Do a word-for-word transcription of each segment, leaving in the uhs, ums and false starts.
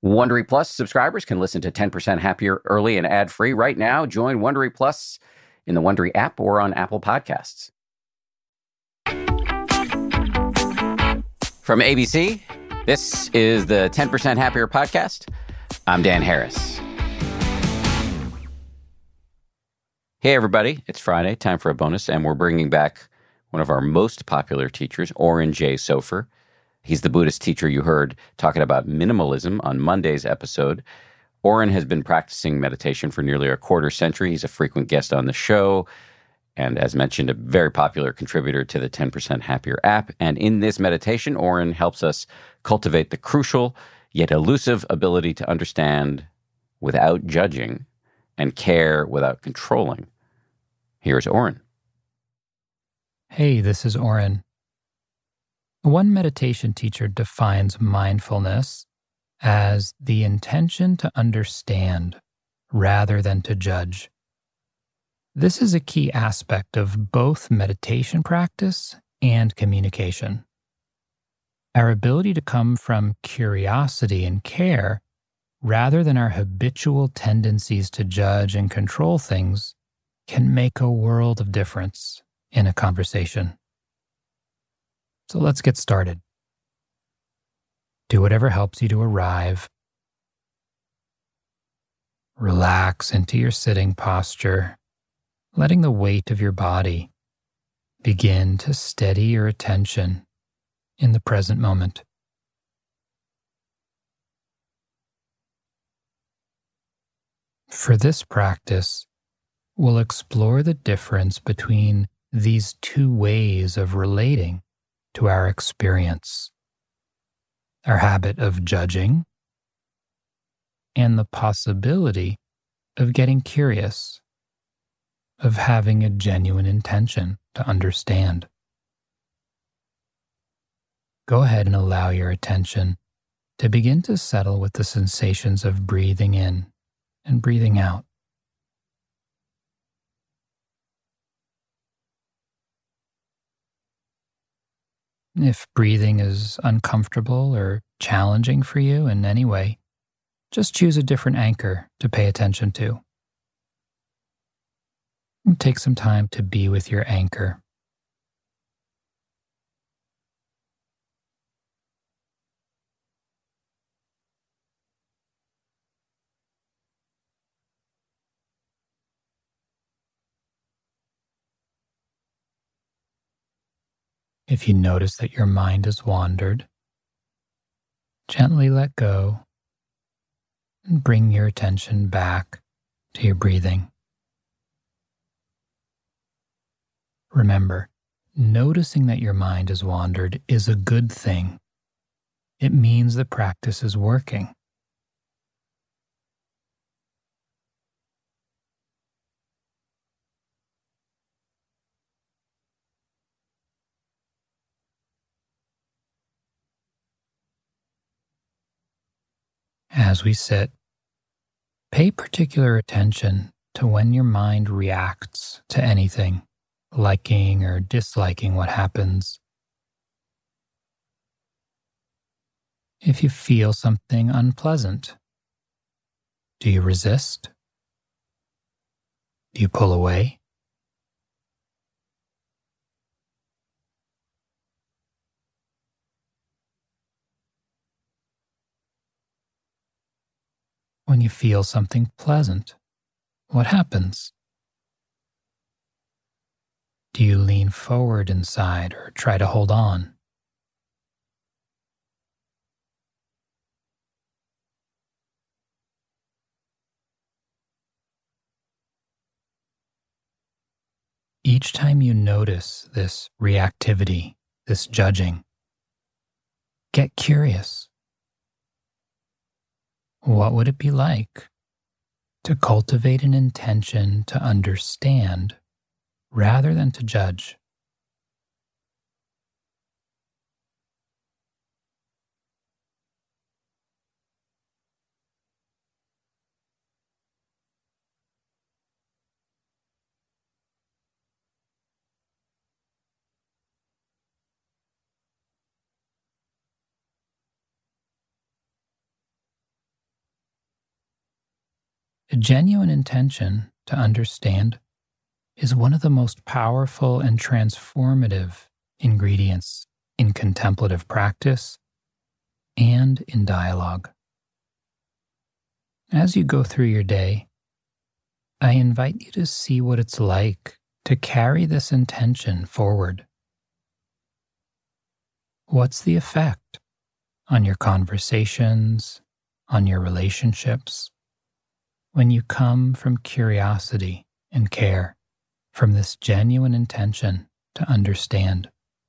Wondery Plus subscribers can listen to ten percent Happier early and ad-free right now. Join Wondery Plus in the Wondery app or on Apple Podcasts. From A B C, this is the ten percent Happier podcast. I'm Dan Harris. Hey, everybody. It's Friday, time for a bonus, and we're bringing back one of our most popular teachers, Oren J. Sofer. He's the Buddhist teacher you heard talking about minimalism on Monday's episode. Oren has been practicing meditation for nearly a quarter century. He's a frequent guest on the show, and as mentioned, a very popular contributor to the ten percent Happier app. And in this meditation, Oren helps us cultivate the crucial yet elusive ability to understand without judging and care without controlling. Here's Oren. Hey, this is Oren. One meditation teacher defines mindfulness as the intention to understand rather than to judge. This is a key aspect of both meditation practice and communication. Our ability to come from curiosity and care rather than our habitual tendencies to judge and control things can make a world of difference in a conversation. So let's get started. Do whatever helps you to arrive. Relax into your sitting posture, letting the weight of your body begin to steady your attention in the present moment. For this practice, we'll explore the difference between these two ways of relating to our experience, our habit of judging, and the possibility of getting curious, of having a genuine intention to understand. Go ahead and allow your attention to begin to settle with the sensations of breathing in and breathing out. If breathing is uncomfortable or challenging for you in any way, just choose a different anchor to pay attention to. And take some time to be with your anchor. If you notice that your mind has wandered, gently let go and bring your attention back to your breathing. Remember, noticing that your mind has wandered is a good thing. It means the practice is working. As we sit, pay particular attention to when your mind reacts to anything, liking or disliking what happens. If you feel something unpleasant, do you resist? Do you pull away? When you feel something pleasant, what happens? Do you lean forward inside or try to hold on? Each time you notice this reactivity, this judging, get curious. What would it be like to cultivate an intention to understand rather than to judge? A genuine intention to understand is one of the most powerful and transformative ingredients in contemplative practice and in dialogue. As you go through your day, I invite you to see what it's like to carry this intention forward. What's the effect on your conversations, on your relationships, when you come from curiosity and care, from this genuine intention to understand?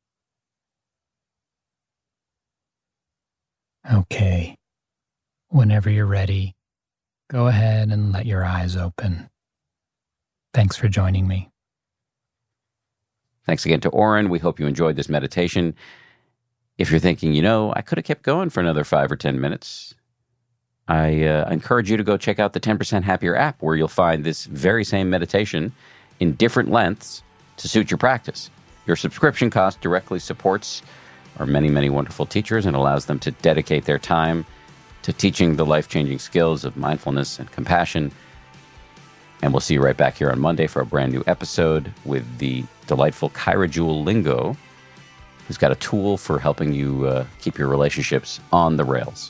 Okay, whenever you're ready, go ahead and let your eyes open. Thanks for joining me. Thanks again to Oren. We hope you enjoyed this meditation. If you're thinking, you know, I could have kept going for another five or ten minutes, I uh, encourage you to go check out the ten percent Happier app, where you'll find this very same meditation in different lengths to suit your practice. Your subscription cost directly supports our many, many wonderful teachers and allows them to dedicate their time to teaching the life-changing skills of mindfulness and compassion. And we'll see you right back here on Monday for a brand new episode with the delightful Kyra Jewel Lingo, who's got a tool for helping you uh, keep your relationships on the rails.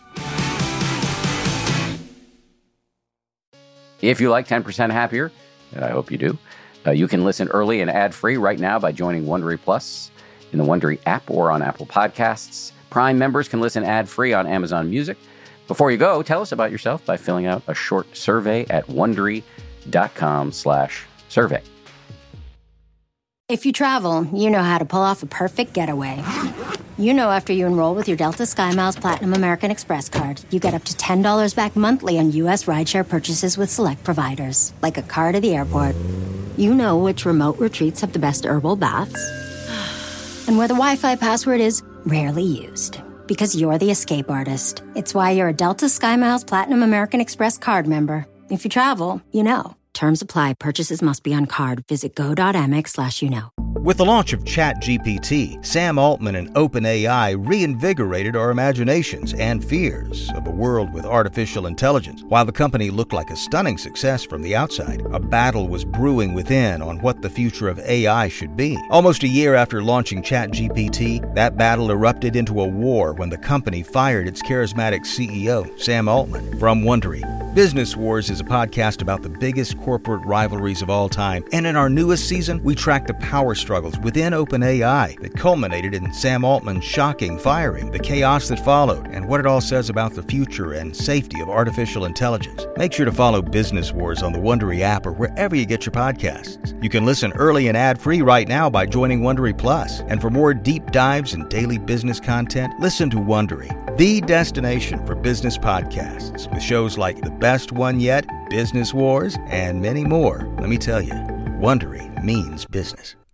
If you like ten percent Happier, and I hope you do, uh, you can listen early and ad-free right now by joining Wondery Plus in the Wondery app or on Apple Podcasts. Prime members can listen ad-free on Amazon Music. Before you go, tell us about yourself by filling out a short survey at Wondery.com slash survey. If you travel, you know how to pull off a perfect getaway. You know after you enroll with your Delta SkyMiles Platinum American Express card, you get up to ten dollars back monthly on U S rideshare purchases with select providers, like a car to the airport. You know which remote retreats have the best herbal baths, and where the Wi-Fi password is rarely used. Because you're the escape artist. It's why you're a Delta SkyMiles Platinum American Express card member. If you travel, you know. Terms apply. Purchases must be on card. Visit go.amex slash you know. With the launch of ChatGPT, Sam Altman and OpenAI reinvigorated our imaginations and fears of a world with artificial intelligence. While the company looked like a stunning success from the outside, a battle was brewing within on what the future of A I should be. Almost a year after launching ChatGPT, that battle erupted into a war when the company fired its charismatic C E O, Sam Altman. From Wondery, Business Wars is a podcast about the biggest corporate rivalries of all time, and in our newest season, we track the power struggles within OpenAI that culminated in Sam Altman's shocking firing, the chaos that followed, and what it all says about the future and safety of artificial intelligence. Make sure to follow Business Wars on the Wondery app or wherever you get your podcasts. You can listen early and ad-free right now by joining Wondery Plus. And for more deep dives and daily business content, listen to Wondery, the destination for business podcasts, with shows like The Best One Yet, Business Wars, and many more. Let me tell you, Wondery means business.